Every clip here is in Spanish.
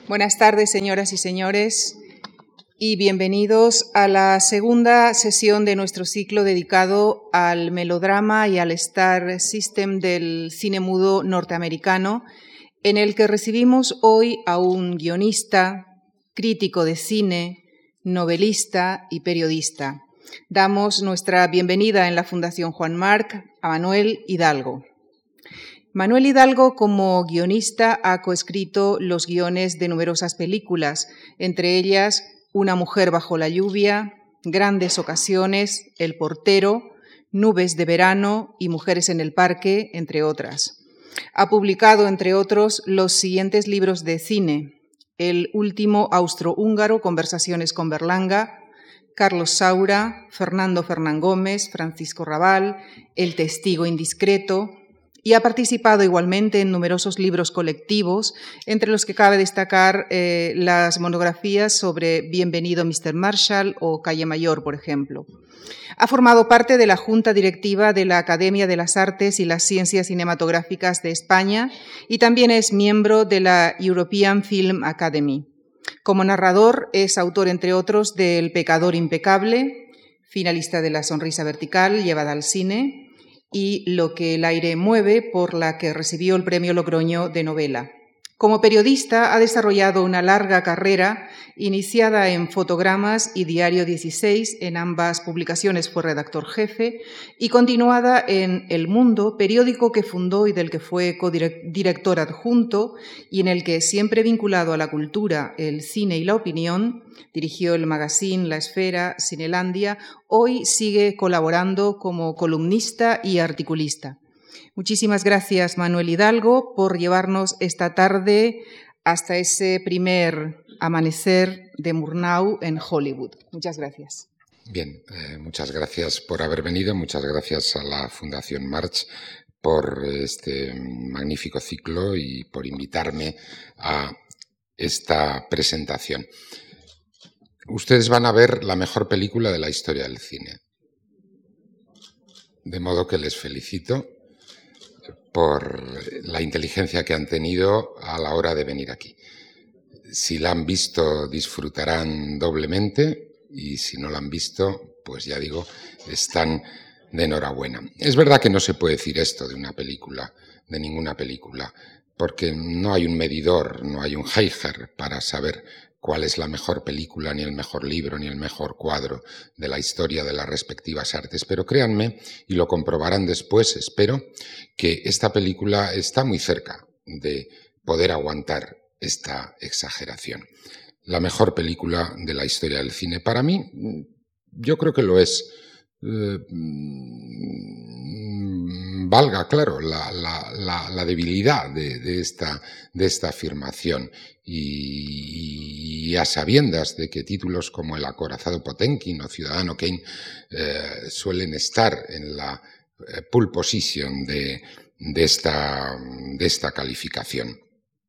Buenas tardes, señoras y señores, y bienvenidos a la segunda sesión de nuestro ciclo dedicado al melodrama y al Star System del cine mudo norteamericano, en el que recibimos hoy a un guionista, crítico de cine, novelista y periodista. Damos nuestra bienvenida en la Fundación Juan March a Manuel Hidalgo. Manuel Hidalgo, como guionista, ha coescrito los guiones de numerosas películas, entre ellas Una mujer bajo la lluvia, Grandes ocasiones, El portero, Nubes de verano y Mujeres en el parque, entre otras. Ha publicado, entre otros, los siguientes libros de cine: El último austrohúngaro, Conversaciones con Berlanga, Carlos Saura, Fernando Fernán Gómez, Francisco Rabal, El testigo indiscreto, y ha participado igualmente en numerosos libros colectivos, entre los que cabe destacar las monografías sobre Bienvenido Mr. Marshall o Calle Mayor, por ejemplo. Ha formado parte de la Junta Directiva de la Academia de las Artes y las Ciencias Cinematográficas de España y también es miembro de la European Film Academy. Como narrador es autor, entre otros, de El pecador impecable, finalista de La sonrisa vertical llevada al cine, y Lo que el aire mueve, por la que recibió el Premio Logroño de novela. Como periodista ha desarrollado una larga carrera iniciada en Fotogramas y Diario 16, en ambas publicaciones fue redactor jefe, y continuada en El Mundo, periódico que fundó y del que fue codirector adjunto, y en el que, siempre vinculado a la cultura, el cine y la opinión, dirigió el magazine La Esfera, Cinelandia. Hoy sigue colaborando como columnista y articulista. Muchísimas gracias, Manuel Hidalgo, por llevarnos esta tarde hasta ese primer amanecer de Murnau en Hollywood. Muchas gracias. Bien, muchas gracias por haber venido, muchas gracias a la Fundación March por este magnífico ciclo y por invitarme a esta presentación. Ustedes van a ver la mejor película de la historia del cine, de modo que les felicito por la inteligencia que han tenido a la hora de venir aquí. Si la han visto, disfrutarán doblemente, y si no la han visto, pues ya digo, están de enhorabuena. Es verdad que no se puede decir esto de una película, de ninguna película, porque no hay un medidor, no hay un Geiger para saber cuál es la mejor película, ni el mejor libro, ni el mejor cuadro de la historia de las respectivas artes. Pero créanme, y lo comprobarán después, espero, que esta película está muy cerca de poder aguantar esta exageración. La mejor película de la historia del cine. Para mí, yo creo que lo es. Valga, claro, la debilidad de esta afirmación y a sabiendas de que títulos como El acorazado Potemkin o Ciudadano Kane suelen estar en la pole position de esta calificación.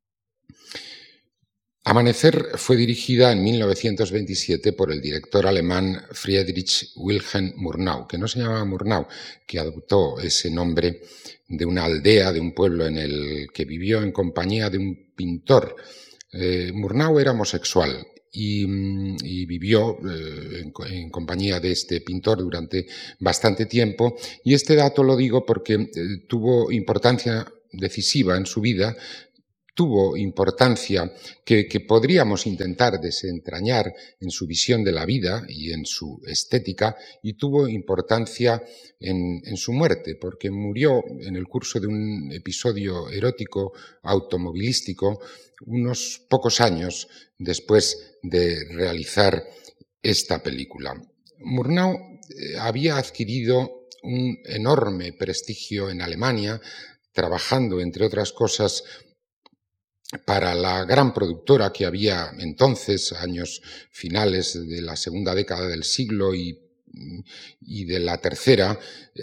Amanecer fue dirigida en 1927 por el director alemán Friedrich Wilhelm Murnau, que no se llamaba Murnau, que adoptó ese nombre de una aldea, de un pueblo en el que vivió en compañía de un pintor. Murnau era homosexual y vivió en compañía de este pintor durante bastante tiempo, y este dato lo digo porque tuvo importancia decisiva en su vida. Tuvo importancia que podríamos intentar desentrañar en su visión de la vida y en su estética, y tuvo importancia en su muerte, porque murió en el curso de un episodio erótico automovilístico unos pocos años después de realizar esta película. Murnau había adquirido un enorme prestigio en Alemania, trabajando, entre otras cosas, para la gran productora que había entonces, años finales de la segunda década del siglo y de la tercera,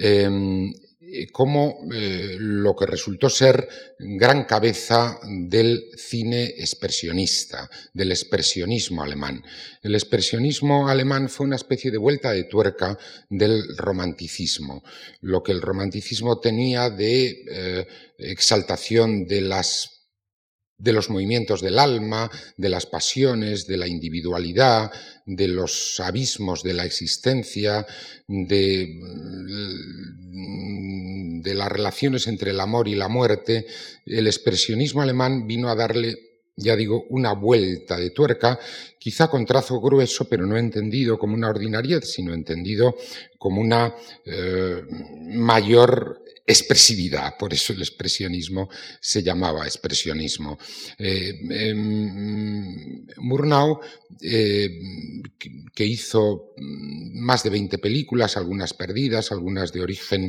como lo que resultó ser gran cabeza del cine expresionista, del expresionismo alemán. El expresionismo alemán fue una especie de vuelta de tuerca del romanticismo. Lo que el romanticismo tenía de exaltación de las de los movimientos del alma, de las pasiones, de la individualidad, de los abismos de la existencia, de las relaciones entre el amor y la muerte. El expresionismo alemán vino a darle, ya digo, una vuelta de tuerca, quizá con trazo grueso, pero no entendido como una ordinariedad, sino entendido como una mayor expresividad. Por eso el expresionismo se llamaba expresionismo. Murnau, que hizo más de 20 películas, algunas perdidas, algunas de origen,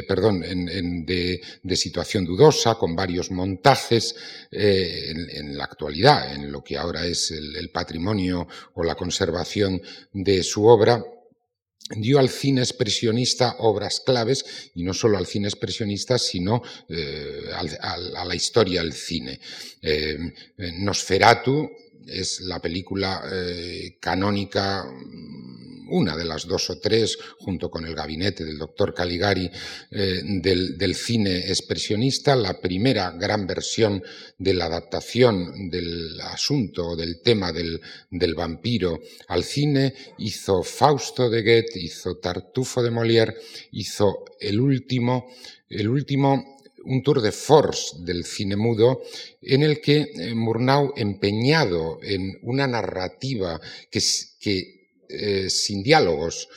de situación dudosa, con varios montajes, en la actualidad, en lo que ahora es el patrimonio o la conservación de su obra, dio al cine expresionista obras claves, y no solo al cine expresionista, sino a la historia del cine. Nosferatu es la película canónica, una de las 2 o 3, junto con El gabinete del doctor Caligari, del cine expresionista, la primera gran versión de la adaptación del asunto o del tema del vampiro al cine. Hizo Fausto de Goethe, hizo Tartufo de Molière, hizo el último un tour de force del cine mudo, en el que Murnau, empeñado en una narrativa que sin diálogos,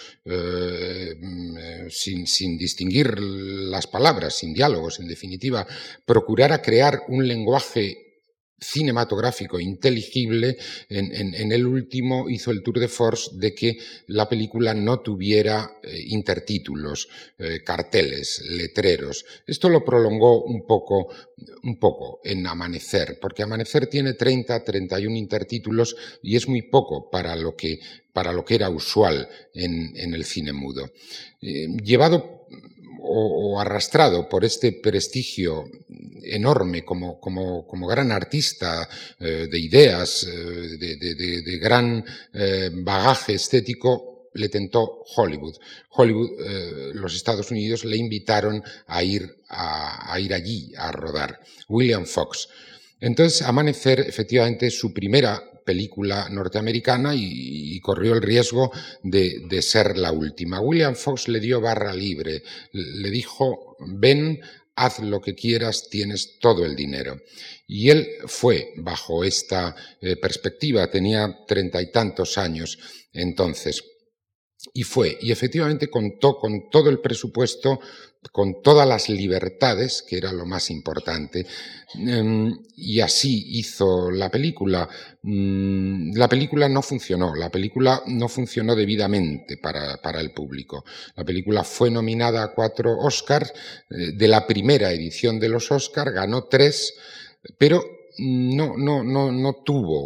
sin distinguir las palabras, sin diálogos, en definitiva, procurara crear un lenguaje cinematográfico inteligible. En el último hizo el tour de force de que la película no tuviera intertítulos, carteles, letreros. Esto lo prolongó un poco en Amanecer, porque Amanecer tiene 31 intertítulos y es muy poco para lo que era usual en el cine mudo. Llevado o arrastrado por este prestigio enorme como gran artista de ideas, de gran bagaje estético, le tentó Hollywood. Los Estados Unidos le invitaron a ir allí a rodar. William Fox. Entonces, Amanecer, efectivamente, es su primera película norteamericana y corrió el riesgo de ser la última. William Fox le dio barra libre, le dijo: ven, haz lo que quieras, tienes todo el dinero. Y él fue bajo esta perspectiva, tenía 30 y tantos años entonces. Y fue, y efectivamente contó con todo el presupuesto, con todas las libertades, que era lo más importante, y así hizo la película. La película no funcionó debidamente para el público. La película fue nominada a 4 Oscars, de la primera edición de los Oscars, ganó 3, pero no tuvo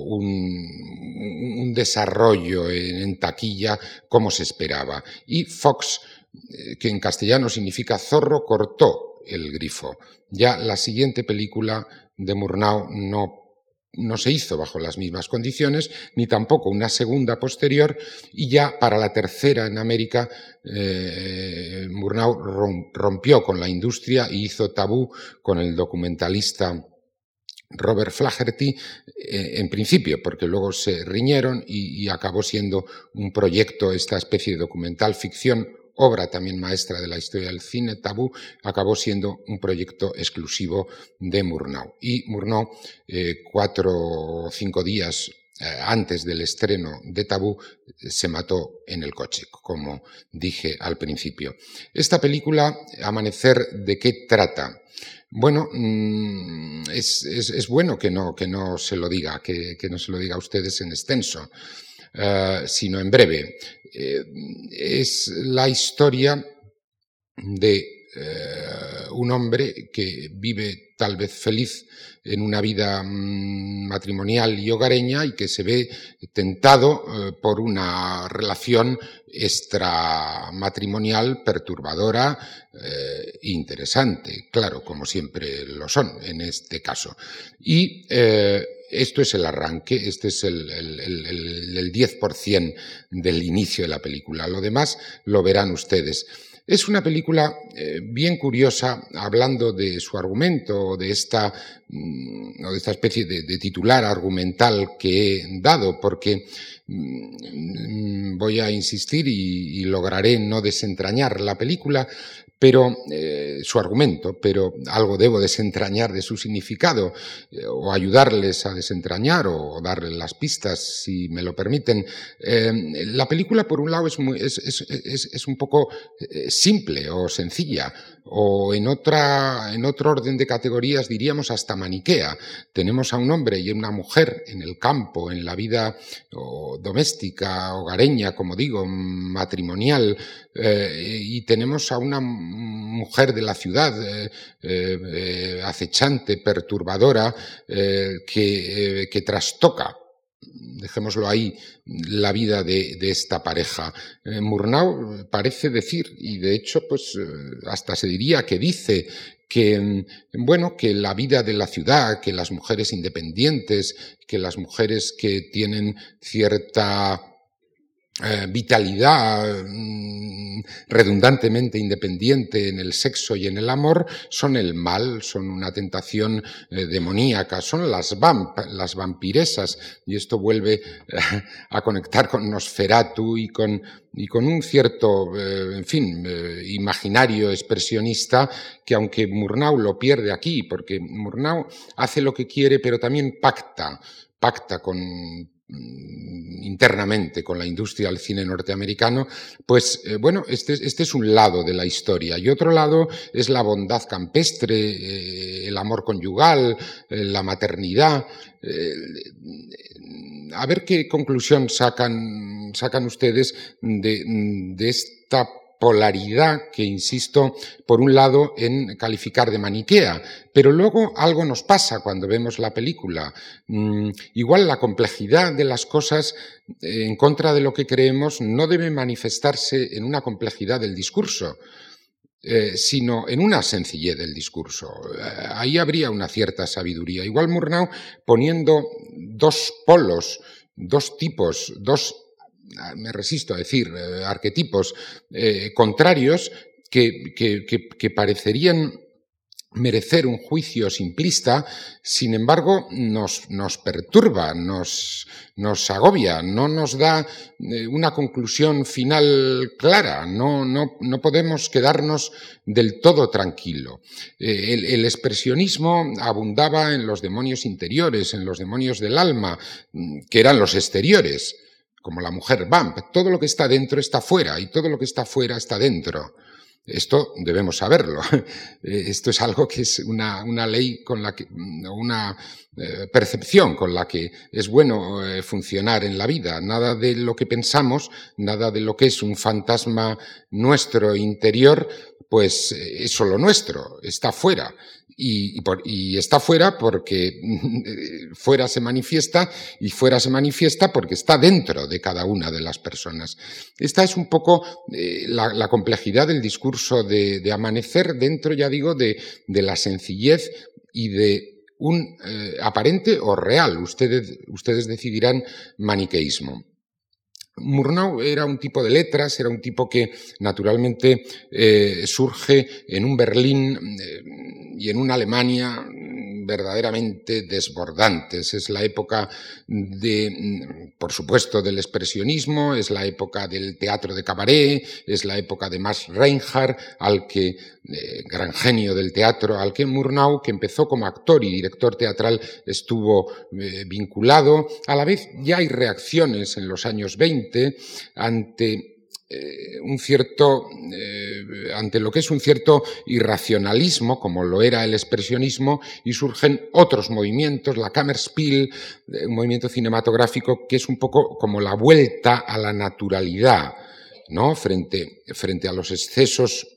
un desarrollo en taquilla como se esperaba. Y Fox, que en castellano significa zorro, cortó el grifo. Ya la siguiente película de Murnau no se hizo bajo las mismas condiciones, ni tampoco una segunda posterior, y ya para la tercera en América, Murnau rompió con la industria y hizo Tabú con el documentalista Robert Flaherty, en principio, porque luego se riñeron y acabó siendo un proyecto, esta especie de documental ficción, obra también maestra de la historia del cine. Tabú acabó siendo un proyecto exclusivo de Murnau. Y Murnau, 4 o 5 días antes del estreno de Tabú, se mató en el coche, como dije al principio. Esta película, Amanecer, ¿de qué trata? Bueno, es bueno que no se lo diga, que no se lo diga a ustedes en extenso, sino en breve. Es la historia de un hombre que vive tal vez feliz en una vida matrimonial y hogareña, y que se ve tentado por una relación extramatrimonial perturbadora e interesante, claro, como siempre lo son en este caso. Y esto es el arranque, este es el 10% del inicio de la película. Lo demás lo verán ustedes. Es una película bien curiosa, hablando de su argumento o de esta especie de titular argumental que he dado, porque voy a insistir y lograré no desentrañar la película, pero su argumento, pero algo debo desentrañar de su significado o ayudarles a desentrañar o darles las pistas, si me lo permiten. La película, por un lado, es un poco simple o sencilla, o en otro orden de categorías diríamos hasta maniquea. Tenemos a un hombre y una mujer en el campo, en la vida doméstica, hogareña, como digo, matrimonial, y tenemos a una mujer de la ciudad acechante, perturbadora, que trastoca, dejémoslo ahí, la vida de esta pareja. Murnau parece decir, y de hecho pues hasta se diría que dice, que, bueno, que la vida de la ciudad, que las mujeres independientes, que las mujeres que tienen cierta vitalidad redundantemente independiente en el sexo y en el amor, son el mal, son una tentación demoníaca, son las vampiresas, y esto vuelve a conectar con Nosferatu y con un cierto, imaginario expresionista que, aunque Murnau lo pierde aquí, porque Murnau hace lo que quiere, pero también pacta internamente con la industria del cine norteamericano, pues este es un lado de la historia, y otro lado es la bondad campestre, el amor conyugal, la maternidad. A ver qué conclusión sacan ustedes de esta polaridad que, insisto, por un lado en calificar de maniquea, pero luego algo nos pasa cuando vemos la película. Igual la complejidad de las cosas, en contra de lo que creemos, no debe manifestarse en una complejidad del discurso, sino en una sencillez del discurso. Ahí habría una cierta sabiduría. Igual Murnau, poniendo dos polos, dos tipos, me resisto a decir, arquetipos contrarios que parecerían merecer un juicio simplista, sin embargo nos perturba, nos agobia, no nos da una conclusión final clara, no podemos quedarnos del todo tranquilo. El expresionismo abundaba en los demonios interiores, en los demonios del alma, que eran los exteriores, como la mujer vamp. Todo lo que está dentro está fuera, y todo lo que está fuera está dentro. Esto debemos saberlo. Esto es algo que es una ley con la que, una percepción con la que es bueno funcionar en la vida. Nada de lo que pensamos, nada de lo que es un fantasma nuestro interior, pues es solo nuestro, está fuera. Y está fuera porque fuera se manifiesta, y fuera se manifiesta porque está dentro de cada una de las personas. Esta es un poco la complejidad del discurso de Amanecer, dentro, ya digo, de la sencillez y de un aparente o real, ustedes decidirán, maniqueísmo. Murnau era un tipo de letras, era un tipo que naturalmente surge en un Berlín y en una Alemania verdaderamente desbordantes. Es la época por supuesto, del expresionismo, es la época del teatro de cabaret, es la época de Max Reinhardt, gran genio del teatro, al que Murnau, que empezó como actor y director teatral, estuvo vinculado. A la vez ya hay reacciones en los años 20 ante ante lo que es un cierto irracionalismo, como lo era el expresionismo, y surgen otros movimientos, la Kammerspiel, un movimiento cinematográfico que es un poco como la vuelta a la naturalidad, ¿no? Frente a los excesos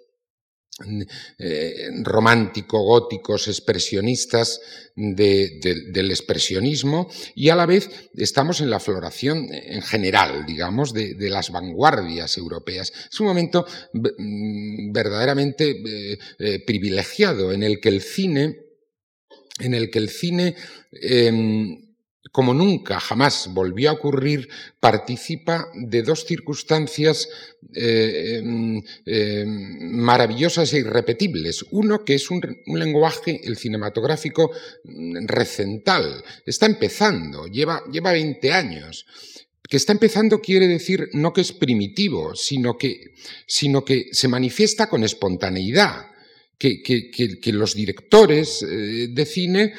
romántico-góticos, expresionistas del expresionismo, y a la vez estamos en la floración en general, digamos, de las vanguardias europeas. Es un momento verdaderamente privilegiado en el que el cine como nunca, jamás volvió a ocurrir, participa de dos circunstancias maravillosas e irrepetibles. Uno, que es un lenguaje, el cinematográfico, recental. Está empezando, lleva 20 años. Que está empezando quiere decir no que es primitivo, sino que se manifiesta con espontaneidad. Que los directores de cine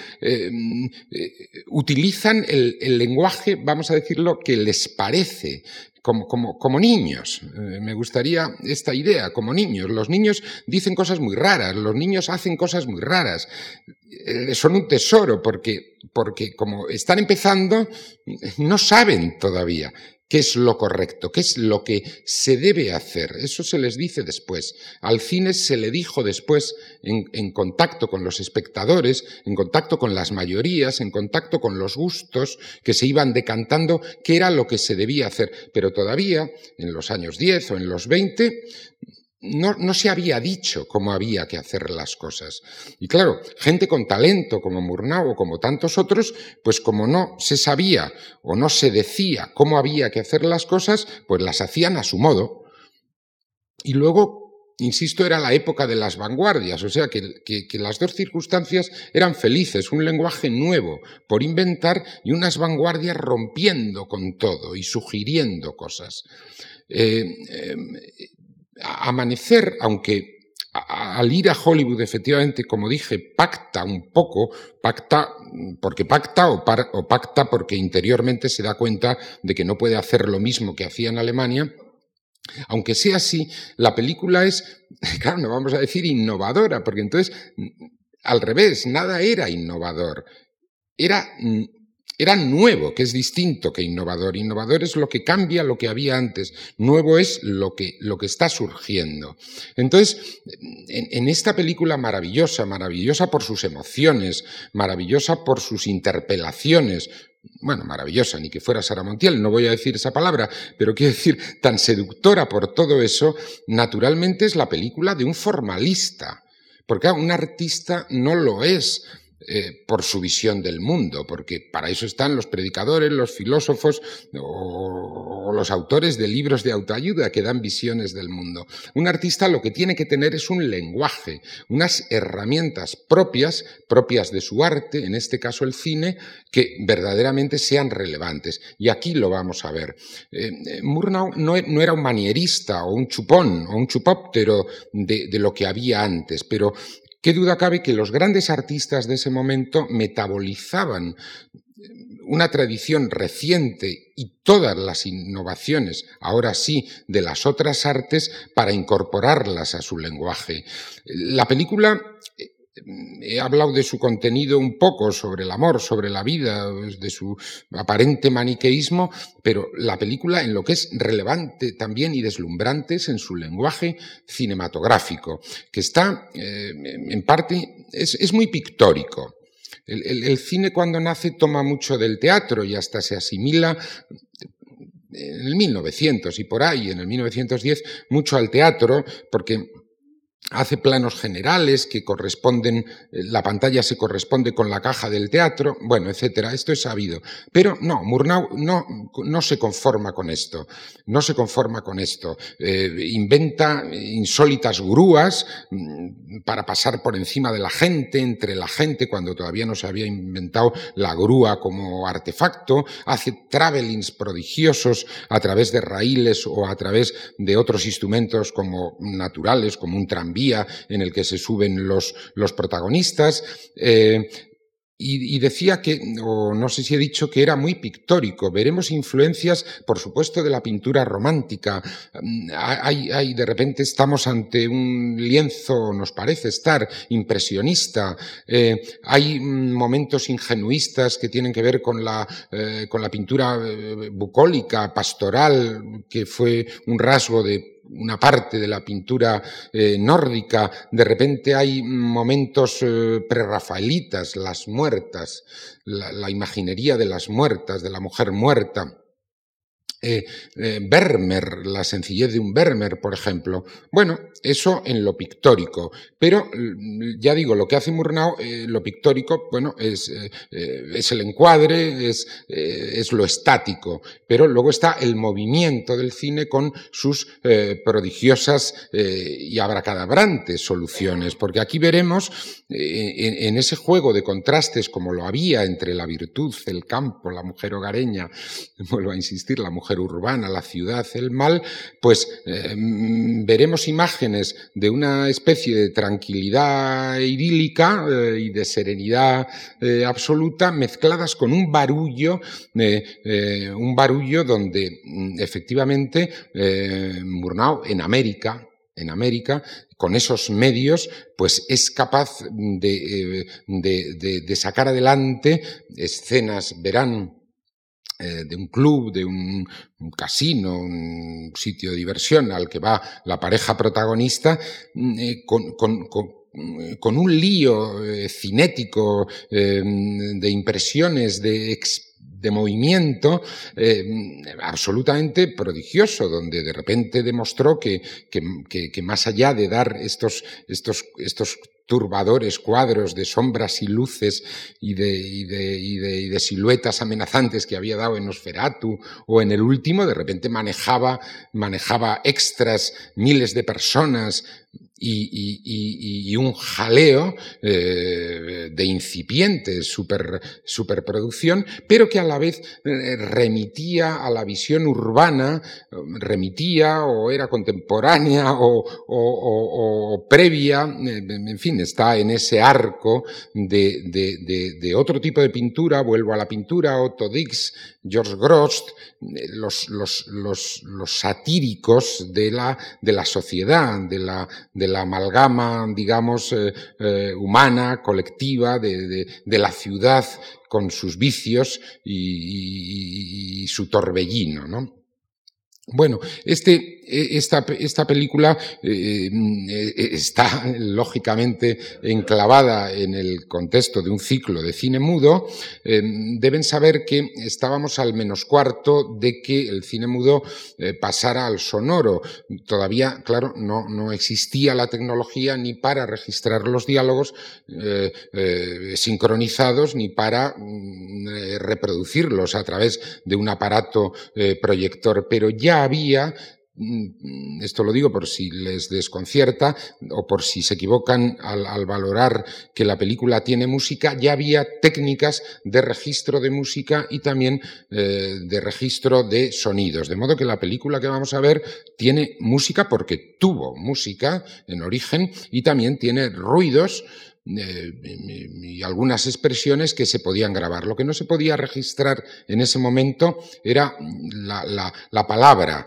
utilizan el lenguaje, vamos a decirlo, que les parece, como niños. Me gustaría esta idea, como niños. Los niños dicen cosas muy raras, los niños hacen cosas muy raras. Son un tesoro porque como están empezando, no saben todavía qué es lo correcto, qué es lo que se debe hacer. Eso se les dice después. Al cine se le dijo después, en contacto con los espectadores, en contacto con las mayorías, en contacto con los gustos que se iban decantando, qué era lo que se debía hacer. Pero todavía, en los años 10 o en los 20, no se había dicho cómo había que hacer las cosas. Y claro, gente con talento como Murnau o como tantos otros, pues como no se sabía o no se decía cómo había que hacer las cosas, pues las hacían a su modo. Y luego, insisto, era la época de las vanguardias, o sea que las dos circunstancias eran felices, un lenguaje nuevo por inventar y unas vanguardias rompiendo con todo y sugiriendo cosas. Amanecer, aunque al ir a Hollywood, efectivamente, como dije, pacta un poco, pacta porque pacta o pacta porque interiormente se da cuenta de que no puede hacer lo mismo que hacía en Alemania. Aunque sea así, la película es, claro, no vamos a decir innovadora, porque entonces, al revés, nada era innovador. Era nuevo, que es distinto que innovador. Innovador es lo que cambia lo que había antes. Nuevo es lo que está surgiendo. Entonces, en esta película maravillosa por sus emociones, maravillosa por sus interpelaciones, bueno, maravillosa, ni que fuera Sara Montiel, no voy a decir esa palabra, pero quiero decir, tan seductora por todo eso, naturalmente es la película de un formalista. Porque un artista no lo es por su visión del mundo, porque para eso están los predicadores, los filósofos o los autores de libros de autoayuda que dan visiones del mundo. Un artista lo que tiene que tener es un lenguaje, unas herramientas propias de su arte, en este caso el cine, que verdaderamente sean relevantes. Y aquí lo vamos a ver. Murnau no era un manierista o un chupón o un chupóptero de lo que había antes, pero qué duda cabe que los grandes artistas de ese momento metabolizaban una tradición reciente y todas las innovaciones, ahora sí, de las otras artes para incorporarlas a su lenguaje. La película, he hablado de su contenido un poco, sobre el amor, sobre la vida, de su aparente maniqueísmo, pero la película en lo que es relevante también y deslumbrante es en su lenguaje cinematográfico, que está, en parte, es muy pictórico. El cine cuando nace toma mucho del teatro y hasta se asimila en el 1900 y por ahí, en el 1910, mucho al teatro, porque hace planos generales que corresponden, la pantalla se corresponde con la caja del teatro, bueno, etcétera. Esto es sabido. Pero no, Murnau no se conforma con esto. No se conforma con esto. Inventa insólitas grúas para pasar por encima de la gente, entre la gente, cuando todavía no se había inventado la grúa como artefacto. Hace travelings prodigiosos a través de raíles o a través de otros instrumentos como naturales, como un tranvía en el que se suben los protagonistas, y decía que, o no sé si he dicho, que era muy pictórico. Veremos influencias, por supuesto, de la pintura romántica. De repente estamos ante un lienzo, nos parece estar, impresionista. Hay momentos ingenuistas que tienen que ver con la pintura bucólica, pastoral, que fue un rasgo de una parte de la pintura nórdica. De repente hay momentos prerrafaelitas, las muertas, la imaginería de las muertas, de la mujer muerta. Vermeer, la sencillez de un Vermeer, por ejemplo. Bueno, eso en lo pictórico. Pero, ya digo, lo que hace Murnau, lo pictórico, bueno, es el encuadre, es lo estático. Pero luego está el movimiento del cine con sus prodigiosas y abracadabrantes soluciones. Porque aquí veremos, en ese juego de contrastes como lo había entre la virtud, el campo, la mujer hogareña, vuelvo a insistir, la mujer urbana, la ciudad, el mal, pues veremos imágenes de una especie de tranquilidad idílica y de serenidad absoluta mezcladas con un barullo donde efectivamente Murnau en América, con esos medios, pues es capaz de sacar adelante escenas, verán, de un club, de un casino, un sitio de diversión al que va la pareja protagonista, con un lío cinético de impresiones, de movimiento absolutamente prodigioso, donde de repente demostró que más allá de dar estos turbadores cuadros de sombras y luces y de siluetas amenazantes que había dado en Nosferatu o en el último, de repente manejaba extras, miles de personas y un jaleo de incipiente superproducción, pero que a la vez remitía a la visión urbana, remitía o era contemporánea o previa, en fin, está en ese arco de otro tipo de pintura. Vuelvo a la pintura, Otto Dix, George Grosz, los satíricos de la sociedad, de la amalgama, digamos, humana, colectiva, de la ciudad con sus vicios y su torbellino, ¿no? Bueno, esta película está lógicamente enclavada en el contexto de un ciclo de cine mudo. Deben saber que estábamos al menoscuarto de que el cine mudo pasara al sonoro. Todavía, claro, no existía la tecnología ni para registrar los diálogos sincronizados ni para reproducirlos a través de un aparato proyector, pero ya había, esto lo digo por si les desconcierta o por si se equivocan al valorar que la película tiene música, ya había técnicas de registro de música y también de registro de sonidos. De modo que la película que vamos a ver tiene música porque tuvo música en origen y también tiene ruidos y algunas expresiones que se podían grabar. Lo que no se podía registrar en ese momento era la palabra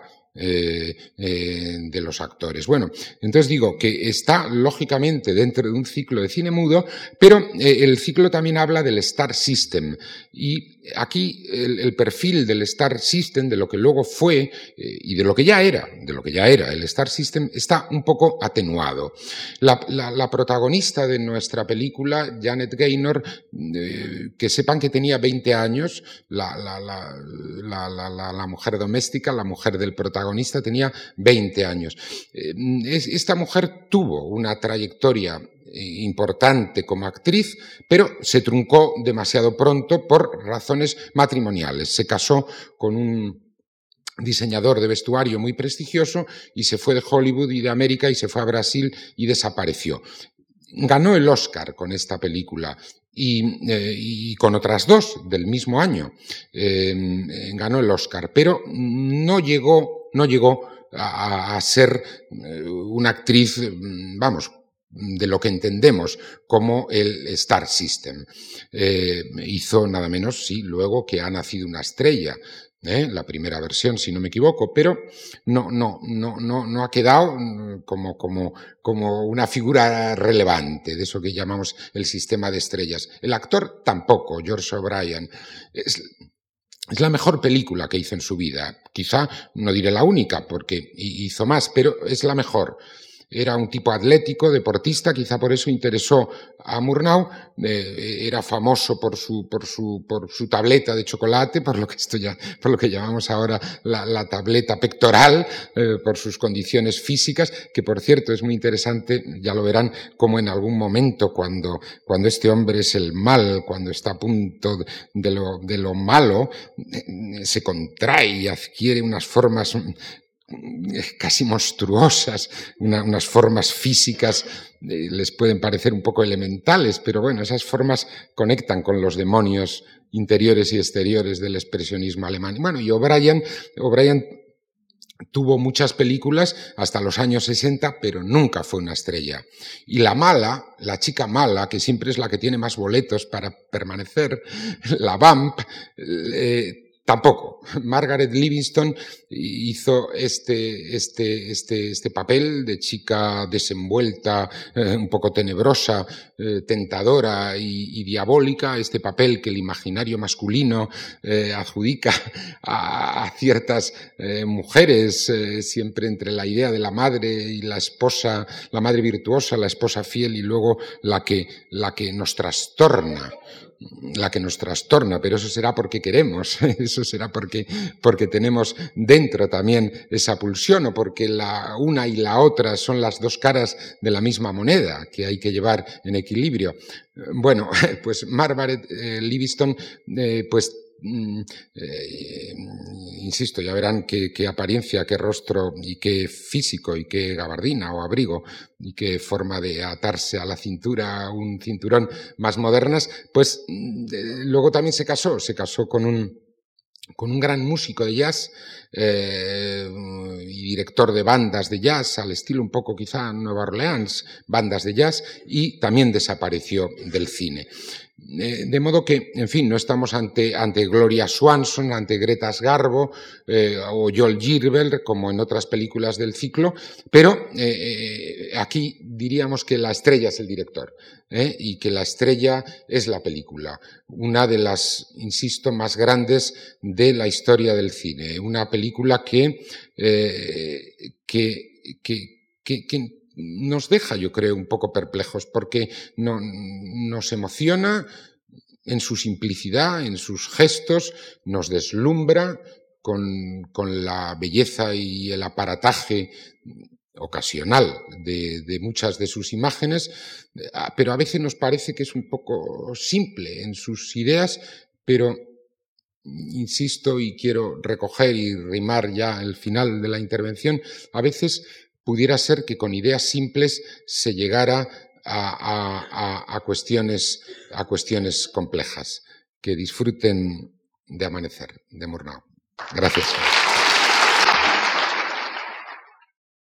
de los actores. Bueno, entonces digo que está lógicamente dentro de un ciclo de cine mudo, pero el ciclo también habla del Star System y aquí el perfil del Star System, de lo que luego fue y de lo que ya era el Star System, está un poco atenuado. La protagonista de nuestra película, Janet Gaynor, que sepan que tenía 20 años, la mujer doméstica, la mujer del protagonista, tenía 20 años. Esta mujer tuvo una trayectoria importante como actriz, pero se truncó demasiado pronto por razones matrimoniales. Se casó con un diseñador de vestuario muy prestigioso y se fue de Hollywood y de América y se fue a Brasil y desapareció. Ganó el Oscar con esta película y con otras dos del mismo año. Ganó el Oscar, pero no llegó a ser una actriz, vamos, de lo que entendemos como el Star System. Hizo nada menos, sí, luego que Ha nacido una estrella, la primera versión, si no me equivoco, pero no ha quedado como una figura relevante de eso que llamamos el sistema de estrellas. El actor tampoco, George O'Brien. Es la mejor película que hizo en su vida. Quizá no diré la única, porque hizo más, pero es la mejor. era un tipo atlético, deportista, quizá por eso interesó a Murnau. Era famoso por su tableta de chocolate, por lo que llamamos ahora la tableta pectoral, por sus condiciones físicas, que por cierto es muy interesante, ya lo verán, como en algún momento cuando este hombre es el mal, cuando está a punto de lo malo, se contrae y adquiere unas formas casi monstruosas, unas formas físicas, les pueden parecer un poco elementales, pero bueno, esas formas conectan con los demonios interiores y exteriores del expresionismo alemán. Bueno, y O'Brien tuvo muchas películas hasta los años 60, pero nunca fue una estrella. Y la chica mala, que siempre es la que tiene más boletos para permanecer, la vamp, tampoco. Margaret Livingston hizo este papel de chica desenvuelta, un poco tenebrosa, tentadora y diabólica, este papel que el imaginario masculino adjudica a ciertas mujeres, siempre entre la idea de la madre y la esposa, la madre virtuosa, la esposa fiel y luego la que nos trastorna. Pero eso será porque queremos, eso será porque tenemos dentro también esa pulsión, o porque la una y la otra son las dos caras de la misma moneda que hay que llevar en equilibrio. Bueno, pues Margaret Livingston, insisto, ya verán qué apariencia, qué rostro y qué físico y qué gabardina o abrigo y qué forma de atarse a la cintura un cinturón más modernas. Pues luego también se casó con un gran músico de jazz y director de bandas de jazz, al estilo un poco quizá Nueva Orleans, bandas de jazz, y también desapareció del cine. De modo que, en fin, no estamos ante Gloria Swanson, ante Greta Garbo o Joel Girbel, como en otras películas del ciclo, pero aquí diríamos que la estrella es el director, y que la estrella es la película, una de las, insisto, más grandes de la historia del cine, una película que nos deja, yo creo, un poco perplejos, porque nos emociona en su simplicidad, en sus gestos, nos deslumbra con la belleza y el aparataje ocasional de muchas de sus imágenes, pero a veces nos parece que es un poco simple en sus ideas, pero insisto y quiero recoger y rimar ya el final de la intervención, a veces pudiera ser que con ideas simples se llegara a cuestiones complejas. Que disfruten de Amanecer, de Murnau. Gracias.